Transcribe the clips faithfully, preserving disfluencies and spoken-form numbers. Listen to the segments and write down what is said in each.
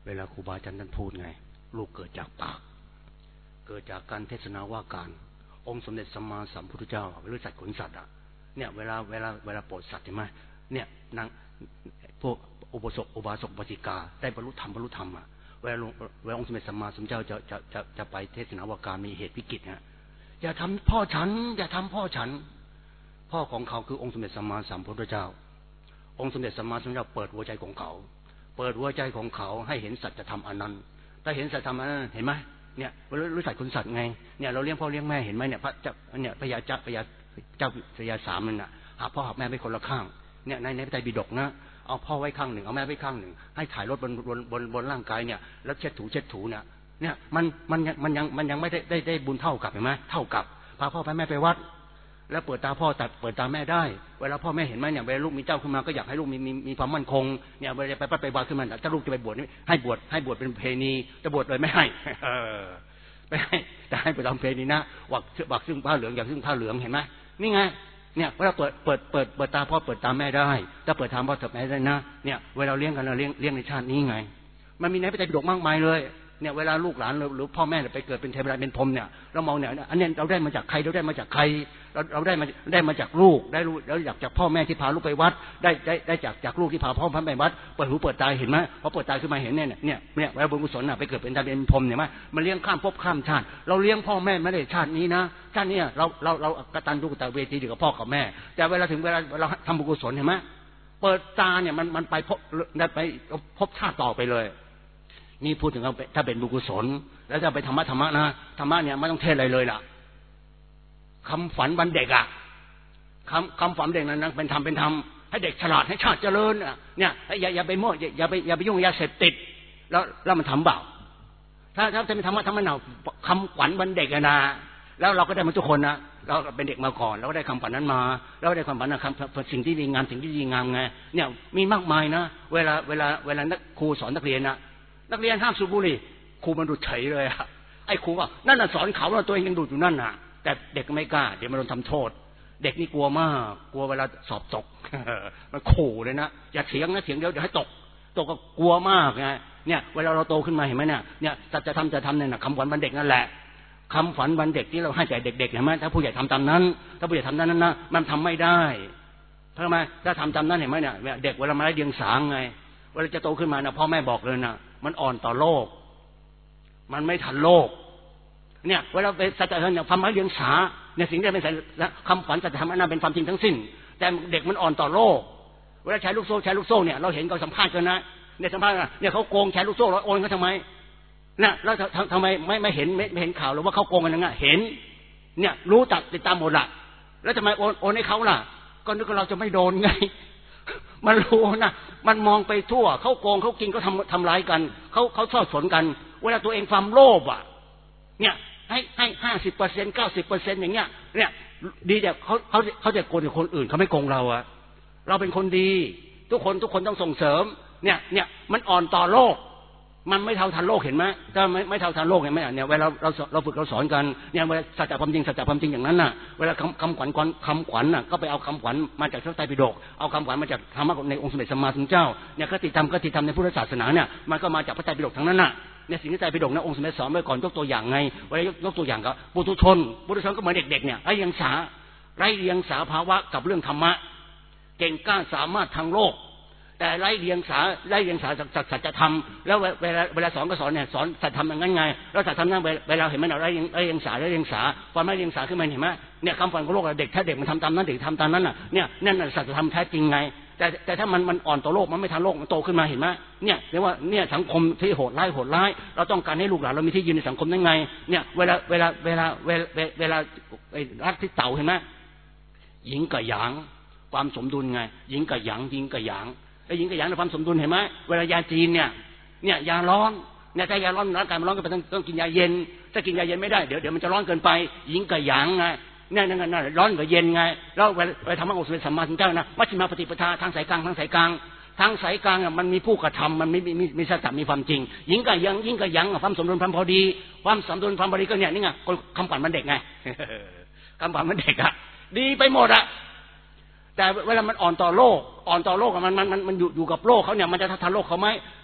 เวลาครูบาอาจารย์ท่านพูดไงลูกเกิดจากปากเกิดจากการเทศนาว่าการองค์สมเด็จสัมมาสัมพุทธเจ้าหรือสัตว์ขนสัตว์อ่ะเนี่ยเวลาเวลาเวลาโปรดสัตว์ใช่ไหมเนี่ยนางพวกอุปสกอุบาสกอุบาสิกาได้บรรลุธรรมบรรลุธรรมอ่ะเวลาเวลาองค์สมเด็จสัมมาสัมพุทธเจ้าจะจะจะจะไปเทศนาว่าการมีเหตุวิกฤตนะอย่าทำพ่อฉันอย่าทำพ่อฉันพ่อของเขาคือองค์สมเด็จสัมมาสัมพุทธเจ้าองค์สมเด็จสัมมาสัมพุทธเจ้าเปิดหัวใจของเขาเปิดหัวใจของเขาให้เห็นสัจธรรมอันนั้นถ้าเห็นสัจธรรมอันนั้นเห็นไหมเนี่ยรู้สัตว์คุณสัตว์ไงเนี่ยเราเลี้ยงพ่อเลี้ยงแม่เห็นไหมเนี่ยพระเจ้าเนี่ยพญาเจ้าพญาเจ้าพญาสามนั่นน่ะหาพ่อหาแม่ไปคนละข้างเนี่ยในในพระไตรปิฎกนะเอาพ่อไว้ข้างหนึ่งเอาแม่ไว้ข้างหนึ่งให้ถ่ายรถบนบนบนบนร่างกายเนี่ยแล้วเช็ดถูเช็ดถูเนี่ยเนี่ยมันมันมันยังมันยังไม่ได้ได้ได้บุญเท่ากับเห็นไหมเท่ากับพาพ่อพาแม่ไปวัดแล้วเปิดตาพ่อตัดเปิดตาแม่ได้เวลาพ่อแม่เห็นไหมเนี่ยเวลาลูกมีเจ้าขึ้นมาก็อยากให้ลูกมีมีมีความมั่นคงเนี่ยเวลาไปไปวัดขึ้นมาถ้าลูกจะไปบวชนี่ให้บวชให้บวชเป็นเพณีจะบวชเลยไม่ให้ไม่ให้แต่ให้ไปทำเพณีนะวักวักซึ่งผ้าเหลืองอย่างซึ่งผ้าเหลืองเห็นไหมนี่ไงเนี่ยเวลาเปิดเปิดเปิดเปิดตาพ่อเปิดตาแม่ได้ถ้าเปิดตาพ่อเปิดแม่ได้นะเนี่ยเวลาเลี้ยงกันเราเลี้ยงเลี้ยงในชาตินี้ไงมันมีในพระไตรปิฎกมากมายเลยเนี่ยเวลาลูกหลานหรือพ่อแม่ไปเกิดเป็นเทวดาเป็นพรหมเนี่ยเรามองเนี่ยอันนี้เราได้มาจากใครเราได้มาจากใครเราเราได้มาได้มาจากลูกได้รู้แล้วอยากจากพ่อแม่ที่พาลูกไปวัดได้ได้ได้จากจากลูกที่พาพ่อพาไปวัดเปิดหูเปิดตาเห็นไหมพอเปิดตาขึ้นมาเห็นเนี่ยเนี่ยเนี่ยเวลาบุญกุศลน่ะไปเกิดเป็นเทวดาเป็นพรหมเนี่ยมั้ยมันเลี้ยงข้ามภพข้ามชาติเราเลี้ยงพ่อแม่ไม่ได้ชาตินี้นะชาตินี้เราเราเรากตัญญูกตเวทีดีกับพ่อกับแม่แต่เวลาถึงเวลาเราทำบุญกุศลเห็นไหมเปิดตาเนี่ยมันมันไปพบได้ไปพบชาติต่อไปเลยนี่พูดถึงถ้าเป็นบุญกุศลแล้วจะไปธรรมะธรรมะนะธรรมะเนี่ยไม่ต้องเทศอะไรเลยล่ะคำฝันวันเด็กอ่ะคำคำฝันเด็กนั้นเป็นธรรมเป็นธรรมให้เด็กฉลาดให้ชาติเจริญอ่ะเนี่ยอย่าอย่าไปมั่วอย่าไปอย่าไปยุ่งยาเสพติดแล้วแล้วมันทำเปล่าถ้าถ้าจะเป็นธรรมะธรรมะเนาคำฝันวันเด็กนะแล้วเราก็ได้มาทุกคนนะเราเป็นเด็กมาก่อนเราก็ได้คำฝันนั้นมาเราได้คำฝันนะคำสิ่งที่ดีงามสิ่งที่ดีงามไงเนี่ยมีมากมายนะเวลาเวลาเวลานักครูสอนนักเรียนนะนักเรียนห้ามสูบบุหรี่ครูมันดูเฉยเลยอะไอ้ครูว่านั่นน่ะสอนเขาแล้วตัวเองยังดูอยู่นั่นน่ะแต่เด็กไม่กล้าเดี๋ยวมันโดนทำโทษเด็กนี่กลัวมากกลัวเวลาสอบตกมันขู่เลยนะอย่าเถียงนะเถียงเดี๋ยวเดี๋ยวให้ตกตกก็กลัวมากไงเนี่ยเวลาเราโตขึ้นมาเห็นไหมเนี่ยเนี่ยจะทำจะทำเนี่ยนะคำฝันวันเด็กนั่นแหละคำฝันวันเด็กที่เราให้แก่เด็กๆเห็นไหมถ้าผู้ใหญ่ทำตามนั้นถ้าผู้ใหญ่ทำนั้นนะมันทำไม่ได้ทำไมถ้าทำตามนั้นเห็นไหมเนี่ยเด็กเวลามาได้เดียงสาไงเวลาจะโตขึ้นมานะพ่อแม่บอกเลยนะมันอ่อนต่อโลกมันไม่ทันโลกเนี่ยเวลาไปสัจธรรมเนี่ยทำให้เลี้ยงสาเนี่ยสิ่งที่เป็นคำฝันสัจธรรมนั้นเป็นความจริงทั้งสิ้นแต่เด็กมันอ่อนต่อโลกเวลาใช้ลูกโซ่ใช้ลูกโซ่เนี่ยเราเห็นเขาสัมภาษณ์กันนะเนี่ยสัมภาษณ์เนี่ยเขาโกงใช้ลูกโซ่แล้วโอนเขาทำไมเนี่ยแล้วทำไมไม่ไม่เห็นไม่ไม่เห็นข่าวหรือว่าเขาโกงกันยังไงเห็นเนี่ยรู้จักติดตามหมดละแล้วทำไมโอนโอนให้เขาล่ะก็นึกว่าเราจะไม่โดนไงมันรู้นะมันมองไปทั่วเขาโกงเขากินเขาทำทำร้ายกันเขาเขาชอบสนกันเวลาตัวเองความโลภอ่ะเนี่ยให้ให้ห้าสิบเปอร์เซ็นต์เก้าสิบเปอร์เซ็นต์อย่างเงี้ยเนี่ยดีแต่เขาเขาเขาจะโกงคนอื่นเขาไม่โกงเราอะเราเป็นคนดีทุกคนทุกคนต้องส่งเสริมเนี่ยเนี่ยมันอ่อนต่อโลกมันไม่เท่าทันโลกเห็นไหมถ้าไม่ไม่เท่าทันโลกเห็นไหมเนี่ยเวลาเราเราฝึกเราสอนกันเนี่ยเวลาสัจธรรมจริงสัจธรรมจริงอย่างนั้นน่ะเวลาคำคำขวัญคำขวัญน่ะก็ไปเอาคำขวัญมาจากพระไตรปิฎกเอาคำขวัญมาจากธรรมะในองค์สมเด็จสัมมาสัมพุทธเจ้าเนี่ยคติธรรมคติธรรมในพุทธศาสนาเนี่ยมันก็มาจากพระไตรปิฎกทั้งนั้นน่ะเนี่ยสิ่งที่ไตรปิฎกนะองค์สมเด็จสอนไว้ก่อนยกตัวอย่างไงเวลายกตัวอย่างก็ปุถุชนปุถุชนก็เหมือนเด็กๆเนี่ยไร้เดียงสาไร้เดียงสาภาวะกับเรื่องธรรมะเก่งกล้าสามารถทางโลกแต่ไร้เดียงสาไร้เดียงสาจากสัจธรรมแล้วเวลาเวลาสอนก็สอนเนี่ยสอนสัจธรรมอย่างนั้นไงแล้วสัจธรรมนั้นเวลาเห็นไหมเราไร้ไร้เดียงสาไร้เดียงสาความไร้เดียงสาขึ้นมาเห็นไหมเนี่ยคำฝันของโลกเด็กถ้าเด็กมันทำตามนั้นเด็กทำตามนั้นน่ะเนี่ยนั่นน่ะสัจธรรมแท้จริงไงแต่แต่ถ้ามันมันอ่อนต่อโลกมันไม่ทันโลกมันโตขึ้นมาเห็นไหมเนี่ยเรียกว่าเนี่ยสังคมที่โหดร้ายโหดร้ายเราต้องการให้ลูกหลานเรามีที่ยืนในสังคมได้ไงเนี่ยเวลาเวลาเวลาเวลาเวลารักที่เต่าเห็นไหมหญิงกับหยางความสมดุลไงหญิงกับหยางหญิงกับหยางแล้วหญิงกับหยางในความสมดุลเห็นไหมเวลายาจีนเนี่ยเนี่ยยาร้อนเนี่ยถ้ายาร้อนร่างกายมันร้อนก็ต้องต้องกินยาเย็นถ้ากินยาเย็นไม่ได้เดี๋ยวเดี๋ยวมันจะร้อนเกินไปหญิงกับหยางไงเนี่ยนั่นนั่นร้อนกับเย็นไงแล้วเวลาทำให้องค์สมเด็จสัมมาสัมพุทธเจ้านะมัชฌิมาปฏิปทาทางสายกลางทางสายกลางทางสายกลางมันมีผู้กระทำมันมีมีมีสัจจะมีความจริงหญิงกับหยางหญิงกับหยางความสมดุลความพอดีความสมดุลความพอดีก็เนี่ยนี่ไงคำขวัญมันเด็กไงคำขวัญมันเด็กอะดีไปหมดอะแต่เวลามันอ่อนต่อโลกอ่อนต่อโลกมันมันมันมันอยู่อยู่กับโลกเขาเนี่ยมันจะทันโลกเขาไหม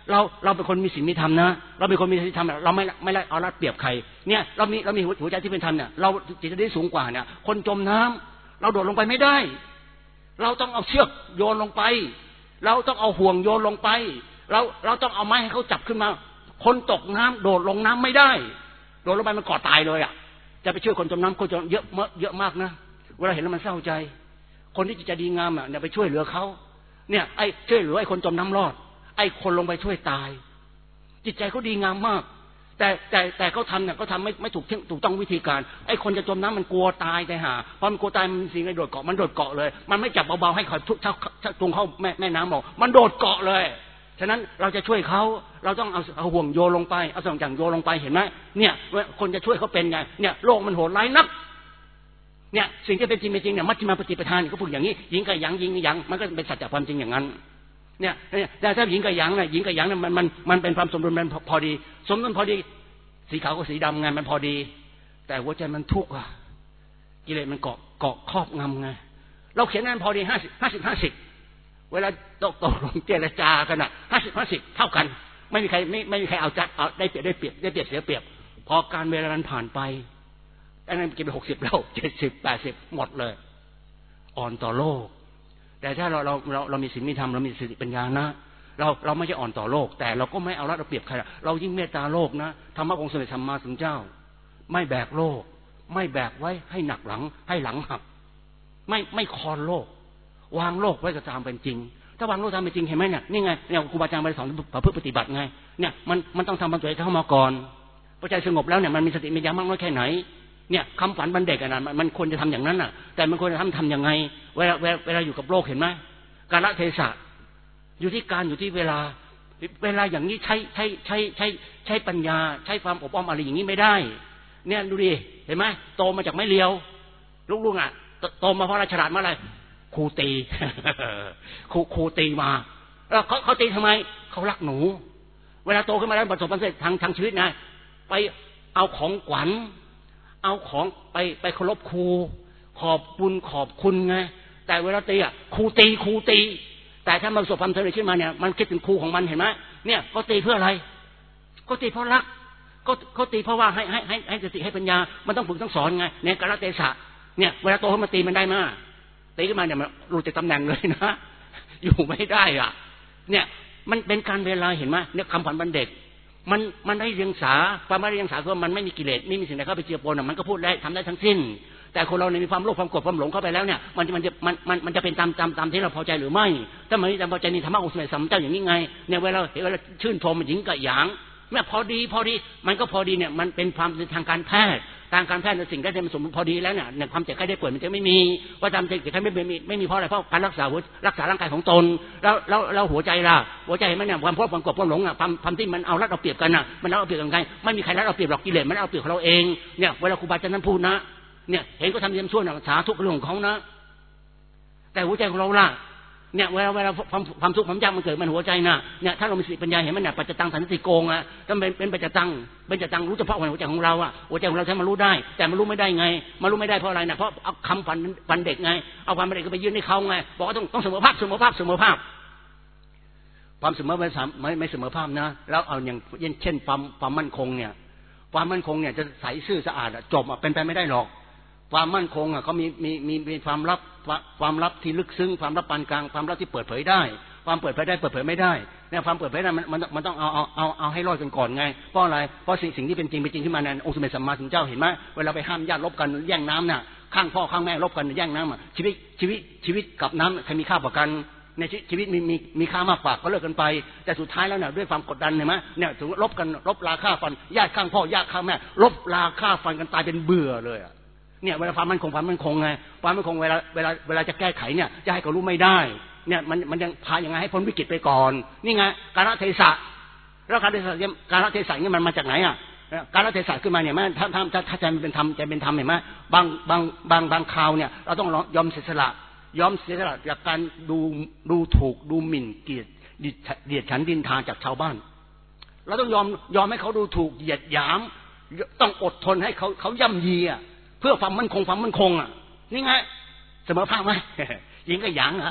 เราเราเป็นคนมีศีลมีธรรมนะเราเป็นคนมีศีลมีธรรมเราไม่ไม่ไล่เอารัดเปรียบใครเนี่ยเรามีเรามีหัวใจที่เป็นธรรมเนี่ยเราจิตใจที่สูงกว่าเนี่ยคนจมน้ำเราโดดลงไปไม่ได้เราต้องเอาเชือกโยนลงไปเราต้องเอาห่วงโยนลงไปเราเราต้องเอาไม้ให้เขาจับขึ้นมาคนตกน้ำโดดลงน้ำไม่ได้โดดลงไปมันก่อตายเลยอ่ะจะไปช่วยคนจมน้ำคนจมเยอะเยอะมากนะเวลาเห็นแล้วมันเศร้าใจคนที่จิตใจดีงามอ่ะเนี่ยไปช่วยเหลือเขาเนี่ยไอ้ช่วยเหลือไอ้คนจมน้ำรอดไอ้คนลงไปช่วยตายจิตใจเขาดีงามมากแต่แต่แต่เขาทำเนี่ยเขาทำไม่ไม่ถูกถูกต้องวิธีการไอ้คนจะจมน้ำมันกลัวตายแต่หาพอมันกลัวตายมันสิ่งไอ้โดดเกาะมันโดดเกาะเลยมันไม่จับเบาๆให้คอยทุกเท่าตรงเข้าแม่แม่น้ำบอกมันโดดเกาะเลยฉะนั้นเราจะช่วยเขาเราต้องเอาเอาห่วงโยนลงไปเอาสองอย่างโยนลงไปเห็นไหมเนี่ยคนจะช่วยเขาเป็นไงเนี่ยโลกมันโหดร้ายนักเนี่ยสิ่งที่เป็นจริงเป็นจริงเนี่ยมัชฌิมาปฏิปทานก็พูดอย่างนี้หญิงกับหยางหญิงกับหยางมันก็เป็นสัจจะความจริงอย่างนั้นเนี่ยแต่ถ้าหญิงกับหยางเนี่ยหญิงกับหยางเนี่ยมันมันมันเป็นความสมดุลมันพอดีสมดุลพอดีสีขาวกับสีดำไงมันพอดีแต่หัวใจมันทุกข์อ่ะกิเลสมันเกาะเกาะครอบงำไงเราเขียนนั้นพอดีห้าสิบห้าสิบห้าสิบเวลาตกตกลงเจรจากันอ่ะห้าสิบห้าสิบเท่ากันไม่มีใครไม่ไม่มีใครเอาจัดเอาได้เปรียบได้เปรียบได้เปรียบเสียเปรียบพอการเวลานั้นผ่านไปอันนั้นกินไปหกสิบแล้วเจ็ดสิบแปดสิบหมดเลยอ่อนต่อโลกแต่ถ้าเราเราเราเรามีศีลมีธรรมเรามีสติปัญญานะเราเราไม่ใช่อ่อนต่อโลกแต่เราก็ไม่เอารัดเอาเปรียบใครเรายิ่งเมตตาโลกนะธรรมะองค์สมเด็จสัมมาสัมพุทธเจ้าไม่แบกโลกไม่แบกไว้ให้หนักหลังให้หลังหักไม่ไม่คอนโลกวางโลกไว้ตามเป็นจริงถ้าวางโลกตามเป็นจริงเห็นไหมเนี่ยนี่ไงเนี่ยครูบาอาจารย์ไปสอนประพฤติปฏิบัติไงเนี่ยมันมันต้องทำบรรจุเข้ามาก่อนพอใจสงบแล้วเนี่ยมันมีสติมีญาณมากน้อยแค่ไหนเนี่ยคำฝันบันเด็กอ่ะนะมันควรจะทำอย่างนั้นอ่ะแต่มันควรจะทำทำยังไงเวลาเวลาเวลาอยู่กับโลกเห็นไหมกาลเทศะอยู่ที่การอยู่ที่เวลาเวลาอย่างนี้ใช้ใช้ใช้ใช้ใช้ปัญญาใช้ความอบอ้อมอะไรอย่างนี้ไม่ได้เนี่ยดูดิเห็นไหมโตมาจากไม่เลียวลูกๆอ่ะโตมาเพราะอะไรฉลาดมาอะไรครูตีครูครูตีมาแล้วเขาเขาตีทำไมเขารักหนูเวลาโตขึ้นมาแล้วประสบความสำเร็จทางทางชีวิตไงไปเอาของขวัญเอาของไปไปเคารพครูขอบคุณขอบคุณไงแต่เวลาตีอ่ะครูตีครูตีแต่ถ้ามันประสบความสำเร็จขึ้นมาเนี่ยมันคิดถึงครูของมันเห็นไหมเนี่ยก็ตีเพื่ออะไรก็ตีเพราะรักก็ก็ตีเพราะว่าให้ให้ให้ให้สติให้ปัญญามันต้องฝึกต้องสอนไงเนี่ยกาลเทศะเนี่ยเวลาโตขึ้นมาตีมันได้มาตีขึ้นมาเนี่ยมันรู้จักตำแหน่งเลยนะอยู่ไม่ได้อ่ะเนี่ยมันเป็นการเวลาเห็นไหมเนี่ยคำขวัญบรรเด็กมันมันได้เรียงสาความไม่ได้เรียงสาคือมันไม่มีกิเลสไม่มีสิ่งใดเข้าไปเจือปนมันก็พูดได้ทำได้ทั้งสิ้นแต่คนเราเนี่ยมีความโลภความโกรธความหลงเข้าไปแล้วเนี่ยมันมันจะมันมันมันจะเป็นตามตามตามที่เราพอใจหรือไม่ถ้ามันไม่ตามพอใจนี่ธรรมะองค์สมเด็จสัมมาสัมพุทธเจ้าอย่างนี้ไงเนี่ยเวลาเห็นเวลาชื่นชมหญิงกับหยางแม่พอดีพอดีมันก็พอดีเนี่ยมันเป็นความทางการแพทย์ทางการแพทย์ในสิ่งได้มันสมบูรณ์พอดีแล้วเนี่ยเนี่ยความเจ็บไข้ได้ป่วยมันจะไม่มีว่าจำเจ็บไข้ไม่มีไม่มีเพราะอะไรเพราะการรักษารักษาร่างกายของตนแล้วแล้วแล้วหัวใจล่ะหัวใจมันเนี่ยความโลภความโกรธความหลงอ่ะความความที่มันเอารัดเอาเปรียบกันน่ะมันเอาเปรียบกันไงไม่มีใครรัดเอาเปรียบหรอกกิเลสมันเอาเปรียบของเราเองเนี่ยเวลาครูบาอาจารย์ท่านพูดนะเนี่ยเห็นก็ทำเยี่ยมชั่วนะสาธุเรื่องของเขานะแต่หัวใจของเราล่ะเนี่ยเวลาเวลาความความทุกข์ความยากมันเกิดมันหัวใจนะเนี่ยถ้าเรามีสติปัญญาเห็นมันเนี่ยปัจจตังสันติโกงอ่ะถ้าเป็นเป็นปัจจตังเป็นปัจจตังรู้เฉพาะหัวใจของเราอ่ะหัวใจของเราใช้มารู้ได้แต่มันรู้ไม่ได้ไงมันรู้ไม่ได้เพราะอะไรนะเพราะเอาคำฝันฝันเด็กไงเอาความฝันเด็กไปยื่นให้เขาไงบอกว่าต้องต้องเสมอภาคเสมอภาคเสมอภาคความเสมอไม่ไม่ไม่เสมอภาคนะแล้วเอาอย่างเช่นความความมั่นคงเนี่ยความมั่นคงเนี่ยจะใสซื่อสะอาดจบเป็นไปไม่ได้หรอกความมั่นคงอ่ะเขามีมีมีมีความลับความลับที่ลึกซึ้งความลับปานกลางความลับที่เปิดเผยได้ความเปิดเผยได้เปิดเผยไม่ได้เนี่ยความเปิดเผยได้มันมันมันต้องเอาเอาเอาเอาให้รอดกันก่อนไงเพราะอะไรเพราะสิ่งสิ่งที่เป็นจริงเป็นจริงขึ้นมาในองค์สมเด็จสัมมาสัมพุทธเจ้าเห็นไหมเวลาไปห้ามญาติลบกันแย่งน้ำน่ะข้างพ่อข้างแม่ลบกันแย่งน้ำอ่ะชีวิตชีวิตชีวิตกับน้ำใครมีค่ากว่ากันในชีวิตมีมีมีค่ามากกว่าก็เลิกกันไปแต่สุดท้ายแล้วเนี่ยด้วยความกดดันเห็นไหมเนี่ยถึงลบกันลบราฆ่าฟันญาติข้างพ่อญาติข้างแม่ลบราฆ่าฟันกันตายเป็นเบื่อเลยเนี่ยเวลาความมั่นคงความมั่นคงไงความมั่นคงเวลาเวลาเวลาจะแก้ไขเนี่ยจะให้เขารู้ไม่ได้เนี่ยมันมันยังพาอย่างไงให้พ้นวิกฤตไปก่อนนี่ไงกาลเทศะแล้วการเทศะการเทศะนี่มันมาจากไหนอ่ะการเทศะขึ้นมาเนี่ยแม่ถ้าถ้าถ้าใจมันเป็นธรรมใจเป็นธรรมเห็นไหมบางบางบางบางคราวเนี่ยเราต้องยอมเสียสละยอมเสียสละจากการดูดูถูกดูหมิ่นเกลียดเดียดฉันดินทาจากชาวบ้านเราต้องยอมยอมให้เขาดูถูกเหยียดหยามต้องอดทนให้เขาเขาย่ำยีอ่ะเพื่อความมั่นคงความมั่นคงอ่ะนี่ไงเสมอภาคไหมหญิงกับหยางเหรอ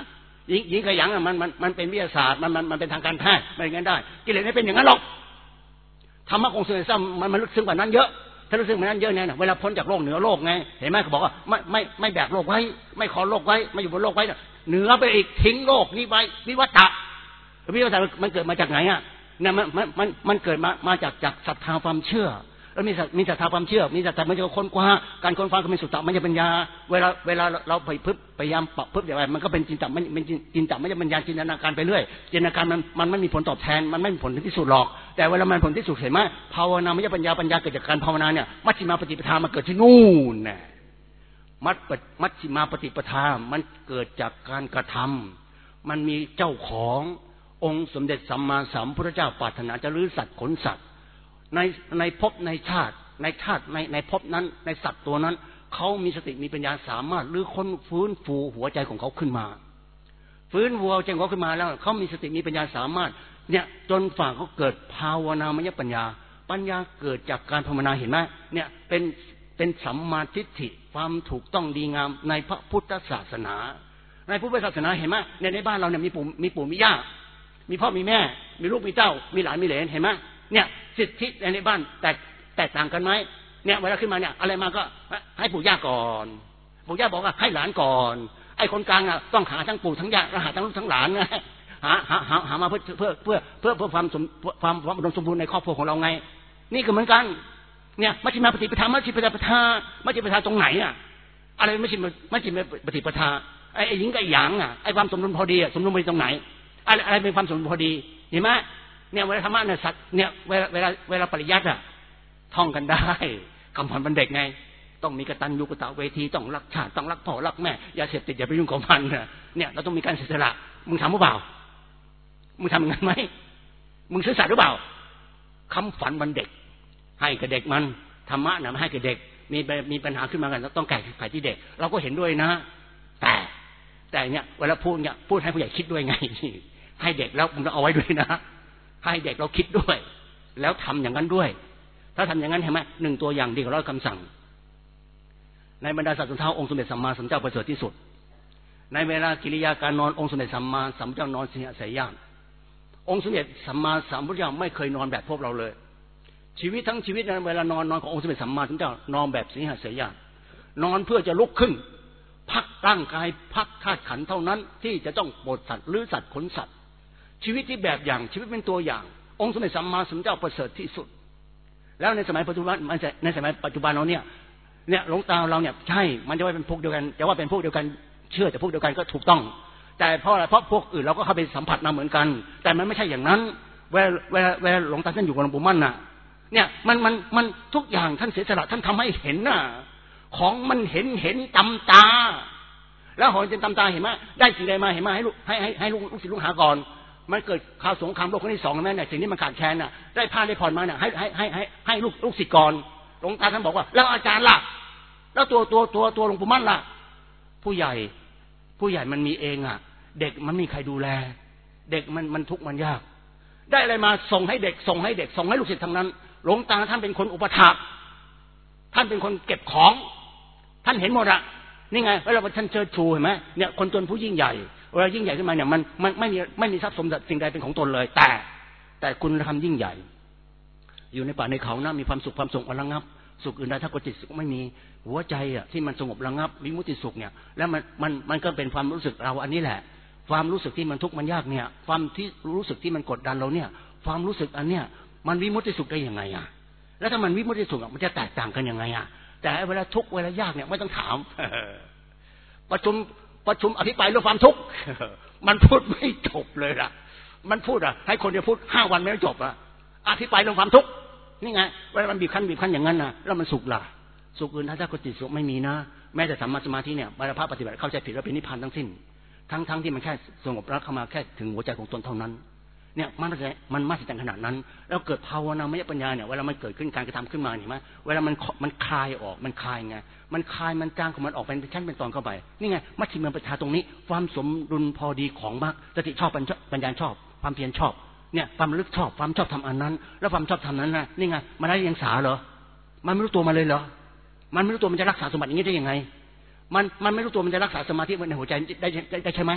หญิงหญิงขยันอ่ะมันมันมันเป็นวิทยาศาสตร์มันมันมันเป็นทางการแพทย์ไม่อย่างนั้นได้กิเลสไม่เป็นอย่างนั้นหรอกธรรมะองค์สมเด็จซ้ำมันมันลึกซึ้งกว่านั้นเยอะถ้าลึกซึ้งกว่านั้นเยอะเนี่ยเวลาพ้นจากโลกเหนือโลกไงเห็นไหมเขาบอกว่าไม่ไม่ไม่แบกโลกไว้ไม่คอโลกไว้ไม่อยู่บนโลกไว้เหนือไปอีกทิ้งโลกนี้ไว้วิวัตะวิวัตะมันเกิดมาจากไหนอ่ะเนี่ยมันมันมันมันเกิดมามาจากจากศรัทธาความเชื่อแล้วมีมีศรัทธาความเชื่อมีศรัทธามันจะค้นคว้าการค้นคว้าก็เป็นสุตตะมัญญปัญญาเวลาเวลาเราไปพึบพยายามปรับพึบอย่างไรมันก็เป็นจินตะมันเป็นจินตะมัญญปัญญาจินตนาการไปเรื่อยจินตนาการมันมันไม่มีผลตอบแทนมันไม่มีผลที่สุดหรอกแต่เวลามันผลที่สุดเห็นไหมภาวนามัญญปัญญาปัญญาเกิดจากการภาวนาเนี่ยมัชฌิมาปฏิปทามันเกิดที่นู่นน่ะมัชมัชฌิมาปฏิปทามันเกิดจากการกระทำมันมีเจ้าขององค์สมเด็จสัมมาสัมพุทธเจ้าปรารถนาจะลื้อสัตว์ขนสัตว์ในในภพในชาติในชาติในในภพนั้นในสัตว์ตัวนั้นเขามีสติมีปัญญาสามารถลื้อค้นฟื้นฟูหัวใจของเขาขึ้นมาฟื้นหัวใจของเขาขึ้นมาแล้วเขามีสติมีปัญญาสามารถเนี่ยจนฝ่าเขาเกิดภาวนามัญญปัญญาปัญญาเกิดจากการภาวนาเห็นไหมเนี่ยเป็นเป็นสัมมาทิฏฐิความถูกต้องดีงามในพระพุทธศาสนาในพุทธศาสนาเห็นไหมในในบ้านเราเนี่ยมีปู่มีปู่มีย่ามีพ่อมีแม่มีลูกมีเต้ามีหลานมีเหลนเห็นไหมเนี่ยสิทธิในบ้านแตกแตกต่างกันไหมเนี่ยเวลาขึ้นมาเนี่ยอะไรมาก็ให้ปู่ย่าก่อนปู่ย่าบอกว่าให้หลานก่อนไอ้คนกลางอ่ะต้องหาทั้งปู่ทั้งย่าหาทั้งลูกทั้งหลานไงหาหาหาหามาเพื่อเพื่อเพื่อเพื่อเพื่อความสมความความอุดมสมบูรณ์ในครอบครัวของเราไงนี่ก็เหมือนกันเนี่ยมัชฌิมาปฏิปทามัชฌิมาปฏิปทามัชฌิมาปฏิปทาตรงไหนอ่ะอะไรมัชฌิมามัชฌิมาปฏิปทาไอ้หญิงกับหยางอ่ะไอ้ความสมดุลพอดีอ่ะสมดุลพอดีตรงไหนอะไรอะไรเป็นความสมดุลพอดีเห็นไหมเนี่ยเวลาธรรมะเนี่ยสัตว์เนี่ยเวลาเวลาเวลาปริยัติอ่ะท่องกันได้คำพันธ์มันเด็กไงต้องมีกตัญญูกตเวทีต้องรักชาติต้องรักพ่อรักแม่อย่าเสพติดอย่าไปยุ่งกับมันเนี่ยเราต้องมีการเสียสละมึงทำหรือเปล่ามึงทำอย่างนั้นไหมมึงซื่อสัตย์หรือเปล่าคำฝันมันเด็กให้กับเด็กมันธรรมะนะให้กับเด็กมีมีปัญหาขึ้นมากันต้องแก้ไขที่เด็กเราก็เห็นด้วยนะแต่แต่เนี่ยเวลาพูดเนี่ยพูดให้ผู้ใหญ่คิดด้วยไงให้เด็กแล้วมึงต้องเอาไว้ด้วยนะให้เด็กเราคิดด้วยแล้วทำอย่างนั้นด้วยถ้าทำอย่างนั้นเห็นไหมหนึ่งตัวอย่างดีกว่าร้อยคำสั่งในบรรดาสัตว์ทุกเท้าองค์สมเด็จสัมมาสัมพุทธเจ้าประเสริฐที่สุดในเวลากิริยาการนอนองค์สมเด็จสัมมาสัมพุทธเจ้านอนสิงหสายญาณองค์สมเด็จสัมมาสัมพุทธเจ้าไม่เคยนอนแบบพวกเราเลยชีวิตทั้งชีวิตนั้นเวลานอนนอนขององค์สมเด็จสัมมาสัมพุทธเจ้านอนแบบสิงหสายญาณนอนเพื่อจะลุกขึ้นพักร่างกายพักธาตุขันธ์เท่านั้นที่จะต้องปลดสัตว์หรือสัตว์ขนสัตว์ชีวิตที่แบบอย่างชีวิตเป็นตัวอย่างองค์สมเด็จสัมมาสัมพุทธเจ้าประเสริฐที่สุดแล้วในสมัยปัจจุบันในสมัยปัจจุบันเราเนี่ยเนี่ยหลวงตาเราเนี่ยใช่มันจะว่าเป็นพวกเดียวกันจะว่าเป็นพวกเดียวกันเชื่อแต่พวกเดียวกันก็ถูกต้องแต่เพราะอะไรเพราะพวกอื่นเราก็เข้าไปสัมผัสมาเหมือนกันแต่มันไม่ใช่อย่างนั้นเวลาเวลาเวลาหลวงตาท่านอยู่กับหลวงปู่มั่นน่ะเนี่ยมันมันมันทุกอย่างท่านเสียสละท่านทำให้เห็นน่ะของมันเห็นเห็นตำตาแล้วหอยจนตำตาเห็นไหมได้สิ่งใดมาเห็นไหมให้ลูกให้ให้ให้ลูกลูกศิษย์ลูกหาก่อนมันเกิดข่าวสงครามโลกครั้งที่สองนั่นแหละสิ่งที่มันขาดแคลนน่ะได้ผ้าได้ผ่อนมาเนี่ยให้ให้ให้ให้ให้ลูกลูกศิษย์ก่อนหลวงตาท่านบอกว่าแล้วอาจารย์ล่ะแล้วตัวตัวตัวตัวหลวงปู่มั่นล่ะผู้ใหญ่ผู้ใหญ่มันมีเองอ่ะเด็กมันมีใครดูแลเด็กมันมันทุกข์มันยากได้อะไรมาส่งให้เด็กส่งให้เด็กส่งให้ลูกศิษย์ทั้งนั้นหลวงตาท่านเป็นคนอุปถัมภ์ท่านเป็นคนเก็บของท่านเห็นหมดอ่ะนี่ไงเวลาท่านเชิดชูเห็นไหมเนี่ยคนจนผู้ยิ่งใหญ่เวลายิ่งใหญ่ขึ้นมาเนี่ยมันมันไม่มีไม่มีทรัพย์สมบัติสิ่งใดเป็นของตนเลยแต่แต่คุณธรรมยิ่งใหญ่อยู่ในป่าในเขานะมีความสุขความสงบระงับสุขอื่นใดถ้ากจิตสุขไม่มีหัวใจอ่ะที่มันสงบระงับวิมุตติสุขเนี่ยแล้วมันมันมันก็เป็นความรู้สึกเราอันนี้แหละความรู้สึกที่มันทุกข์มันยากเนี่ยความที่รู้สึกที่มันกดดันเราเนี่ยความรู้สึกอันเนี้ยมันวิมุตติสุขได้ยังไงอ่ะแล้วถ้ามันวิมุตติสุขมันจะแตกต่างกันยังไงอ่ะแต่เวลาทุกข์เวลายากเนี่ยไม่ต้องถามประชุมประชุมอภิปรายเรื่องความทุกข์มันพูดไม่จบเลยล่ะมันพูดอ่ะให้คนเดียวพูดห้าวันไม่จบอ่ะอภิปรายเรื่องความทุกข์นี่ไงเวลามันบีบคั้นบีบคั้นอย่างนั้นนะแล้วมันสุขล่ะสุขอื่นถ้าถ้ากจิตสุขไม่มีนะแม้แต่สัมมาสมาธิเนี่ยบรรพะปฏิบัติเข้าใจผิดแล้วเป็นนิพพานทั้งสิ้นทั้งทั้งที่มันแค่สงบแล้วเข้ามาแค่ถึงหัวใจของตนเท่านั้นเนี่ยมันมันมากสิขนาดนั้นแล้วเกิดภาวนามัยปัญญาเนี่ยเวลามันเกิดขึ้นการกระทำขึ้นมาเนี่ยมั้ยเวลามันมันคลายออกมันคลายไงมันคลายมันจางของมันออกเป็นชั้นเป็นตอนเข้าไปนี่ไงมัชฌิมาปฏิปทาตรงนี้ความสมดุลพอดีของมรรคสติชอบปัญญาชอบความเพียรชอบเนี่ยความลึกชอบความชอบทำอันนั้นแล้วความชอบทำนั้นนะนี่ไงมันได้ยังสาเหรอมันไม่รู้ตัวมาเลยเหรอมันไม่รู้ตัวมันจะรักษาสมบัติอย่างนี้ได้ยังไงมันมันไม่รู้ตัวมันจะรักษาสมาธิไว้ในหัวใจได้ได้ใช่ไหม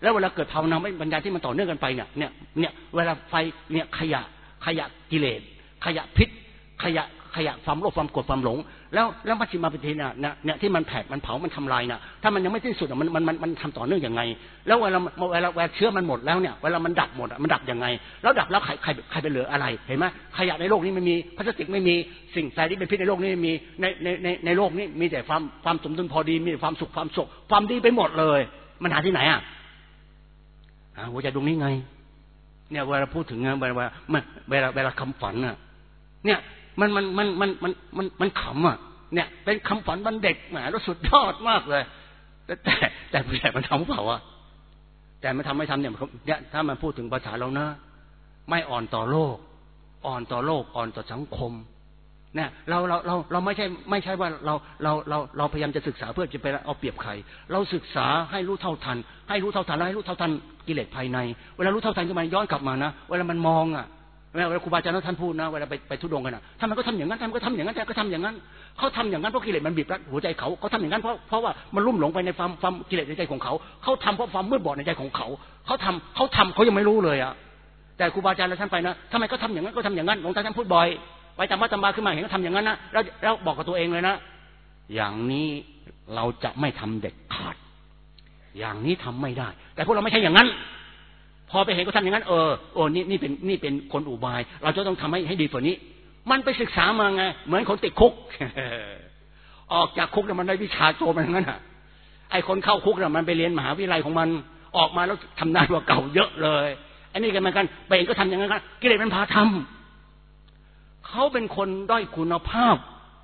แล้วเวลาเกิดภาวนาไม่บรรยายที่มันต่อเนื่องกันไปเนี่ยเนี่ยเนี่ยเวลาไฟเนี่ยขยะขยะกิเลสขยะพิษขยะขยะความโลภความโกรธความหลงแล้วแล้วมัชฌิมาปฏิเนี่ยเนี่ยที่มันแผดมันเผามันทำลายน่ะถ้ามันยังไม่สิ้นสุดมันมันมันมันทำต่อเนื่องยังไงแล้วเวลาเวลาเวลาเชื้อมันหมดแล้วเนี่ยเวลามันดับหมดมันดับยังไงแล้วดับแล้วใครใครใครไปเหลืออะไรเห็นไหมขยะในโลกนี้ไม่มีพลาสติกไม่มีสิ่งใดที่เป็นพิษในโลกนี้ไม่มีในในในในโลกนี้มีแต่ความความสมดุลพอดีมีแต่ความสุขความสุขความดีไปหมดเลยมันหาที่ไหนอ่ะหัวใจดวงนี้ไงเนี่ยเวลาพูดถึงเวลาเวลาเวลาคำฝันอ่ะเนี่ยมันมันมันมันมันมันมันขำอ่ะเนี่ยเป็นคำฝันวันเด็กแหมแล้วสุดยอดมากเลยแต่แต่แต่ผู้ใหญ่มันทำเปล่าอ่ะแต่มันทำไม่ทำเนี่ยเนี่ยถ้ามันพูดถึงภาษาเรานะไม่อ่อนต่อโลกอ่อนต่อโลกอ่อนต่อสังคมเนี่ยเราเราเราเราไม่ใช่ไม่ใช่ว่าเราเราเราเราพยายามจะศึกษาเพื่อจะไปเอาเปรียบใครเราศึกษาให้รู้เท่าทันให้รู้เท่าทันและให้รู้เท่าทันกิเลสภายในเวลารู้เท่าทันก็มันย้อนกลับมานะเวลามันมองอ่ะเวลาครูบาอาจารย์ท่านพูดนะเวลาไปไปทุดงกันนะท่านมันก็ทำอย่างนั้นท่านก็ทำอย่างนั้นแต่ก็ทำอย่างนั้นเขาทำอย่างนั้นเพราะกิเลสมันบีบรัดหัวใจเขาเขาทำอย่างนั้นเพราะเพราะว่ามันลุ่มหลงไปในความความกิเลสในใจของเขาเขาทำเพราะความมืดบอดในใจของเขาเขาทำเขาทำเขายังไม่รู้เลยอ่ะแต่ครูบาอาจารย์ท่านไปนะทำไมก็ทำอย่างนั้นก็ทำอย่างนั้นหลวงตาท่านพูดบ่อยไปจำวัดจำบาขึ้นมาเห็นเขาทำอย่างนั้นนะแล้วแล้วบอกกับตัวเองเลยนะอย่างนี้เราจะไม่ทำเด็ดขาดอย่างนี้ทำไม่ได้แต่พวกเราไม่ใช่อย่างนั้นพอไปเห็นเขาทำอย่างนั้นเออโอ้นี่นี่เป็นนี่เป็นคนอุบายเราจะต้องทำให้ให้ดีกว่านี้มันไปศึกษามาไงเหมือนคนติดคุก ออกจากคุกแล้วมันได้วิชาโจมอะไรงั้นอ่ะไอ้คนเข้าคุกน่ะมันไปเรียนมหาวิทยาลัยของมันออกมาแล้วทำนานกว่าเก่าเยอะเลยอันนี้กันเหมือนกันไปเองก็ทำอย่างนั้นกันกิเลสมันพาทำเขาเป็นคนด้อยคุณภาพ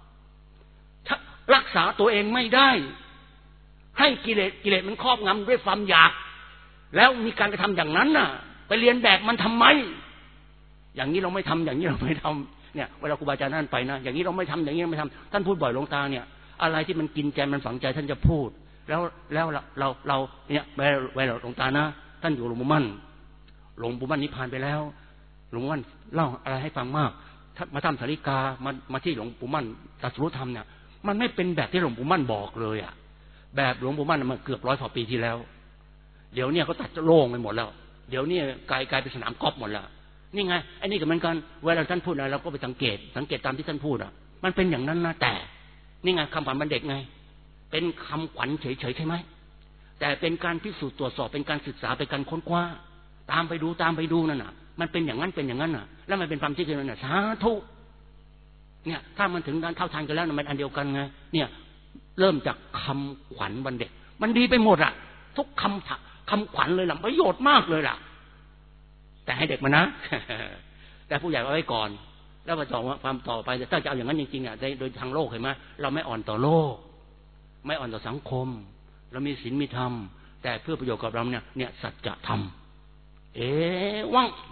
รักษาตัวเองไม่ได้ให้กิเลสกิเลสมันครอบงำด้วยความอยากแล้วมีการกระทำอย่างนั้นน่ะไปเรียนแบบมันทำไมอย่างนี้เราไม่ทำอย่างนี้เราไม่ทำเนี่ยเวลาครูบาอาจารย์ท่านไปนะอย่างนี้เราไม่ทำอย่างนี้เราไม่ทำท่านพูดบ่อยหลวงตาเนี่ยอะไรที่มันกินใจมันฝังใจท่านจะพูดแล้วแล้วเราเราเราเนี่ยเวลาเวลาหลวงตานะท่านอยู่หลวงปู่มั่นหลวงปู่มั่นนิพพานไปแล้วหลวงปู่มั่นเล่าอะไรให้ฟังมากมาทำสาริกามามาที่หลวงปู่มั่นตรัสรู้ธรรมเนี่ยมันไม่เป็นแบบที่หลวงปู่มั่นบอกเลยอ่ะแบบหลวงปู่มั่นมันเกือบร้อยกว่าปีที่แล้วเดี๋ยวเนี่ยเขาตัดโล่งไปหมดแล้วเดี๋ยวนี้กลายกลายเป็นสนามกอล์ฟหมดแล้วนี่ไงไอ้นี่ก็เหมือนกันเวลาท่านพูดอะไรเราก็ไปสังเกตสังเกตตามที่ท่านพูดอ่ะมันเป็นอย่างนั้นนะแต่นี่ไงคำขวัญมันเด็กไงเป็นคำขวัญเฉยๆใช่ไหมแต่เป็นการพิสูจน์ตรวจสอบเป็นการศึกษาเป็นการค้นคว้าตามไปดูตามไปดูนั่นน่ะมันเป็นอย่างนั้นเป็นอย่างนั้นน่ะแล้วมันเป็นความจริงนั่นน่ะสาธุเนี่ยถ้ามันถึงการเท่าทันกันแล้วมันอันเดียวกันไงเนี่ยเริ่มจากคำขวัญวันเด็กมันดีไปหมดอ่ะทุกคำคำขวัญเลยล่ะประโยชน์มากเลยล่ะแต่ให้เด็กมานะ แต่ผู้ใหญ่เอาไว้ก่อนแล้วมาต่อความต่อไปถ้าจะเอาอย่างนั้นจริงๆอ่ะโดยทางโลกเห็นไหมเราไม่อ่อนต่อโลกไม่อ่อนต่อสังคมเรามีศีลมีธรรมแต่เพื่อประโยชน์กับเราเนี่ยเนี่ยสัจธรรมเอวัง